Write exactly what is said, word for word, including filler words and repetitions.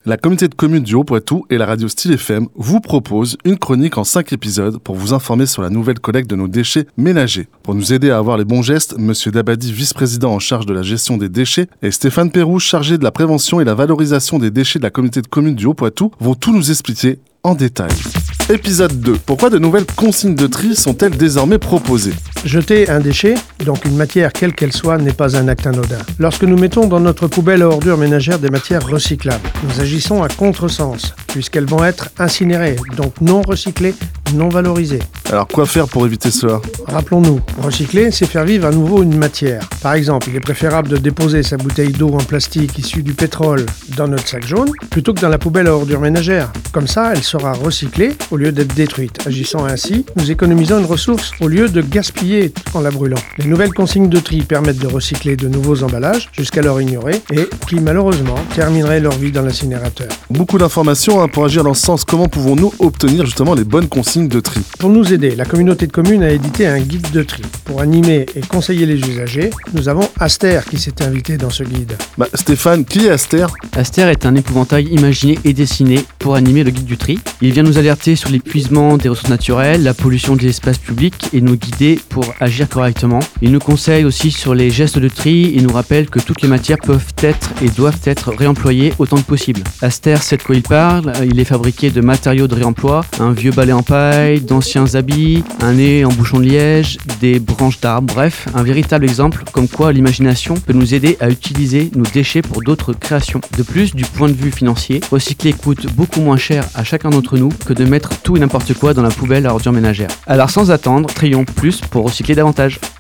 La communauté de communes du Haut-Poitou et la radio Style F M vous proposent une chronique en cinq épisodes pour vous informer sur la nouvelle collecte de nos déchets ménagers. Pour nous aider à avoir les bons gestes, Monsieur Dabadi, vice-président en charge de la gestion des déchets, et Stéphane Perrou, chargé de la prévention et la valorisation des déchets de la communauté de communes du Haut-Poitou, vont tout nous expliquer en détail. Épisode deux. Pourquoi de nouvelles consignes de tri sont-elles désormais proposées ? Jeter un déchet, donc une matière quelle qu'elle soit, n'est pas un acte anodin. Lorsque nous mettons dans notre poubelle à ordures ménagères des matières recyclables, nous agissons à contresens, puisqu'elles vont être incinérées, donc non recyclées, non valorisées. Alors quoi faire pour éviter cela ? Rappelons-nous, recycler, c'est faire vivre à nouveau une matière. Par exemple, il est préférable de déposer sa bouteille d'eau en plastique issue du pétrole dans notre sac jaune, plutôt que dans la poubelle à ordures ménagères. Comme ça, elle sera recyclée au lieu d'être détruite. Agissant ainsi, nous économisons une ressource au lieu de gaspiller en la brûlant. Les nouvelles consignes de tri permettent de recycler de nouveaux emballages, jusqu'alors ignorés, et qui malheureusement termineraient leur vie dans l'incinérateur. Beaucoup d'informations hein, pour agir dans ce sens. Comment pouvons-nous obtenir justement les bonnes consignes de tri ? Pour nous aider, la communauté de communes a édité un guide de tri. Pour animer et conseiller les usagers, nous avons Aster qui s'est invité dans ce guide. Bah, Stéphane, qui est Aster ? Aster est un épouvantail imaginé et dessiné pour animer le guide du tri. Il vient nous alerter sur l'épuisement des ressources naturelles, la pollution des espaces publics et nous guider pour agir correctement. Il nous conseille aussi sur les gestes de tri et nous rappelle que toutes les matières peuvent être et doivent être réemployées autant que possible. Aster sait de quoi il parle, il est fabriqué de matériaux de réemploi, un vieux balai en paille, d'anciens habits, un nez en bouchon de liège, des branches d'arbres, bref, un véritable exemple comme quoi l'imagination peut nous aider à utiliser nos déchets pour d'autres créations. De plus, du point de vue financier, recycler coûte beaucoup moins cher à chacun d'entre nous que de mettre tout et n'importe quoi dans la poubelle à ordures ménagères. Alors sans attendre, trions plus pour recycler davantage.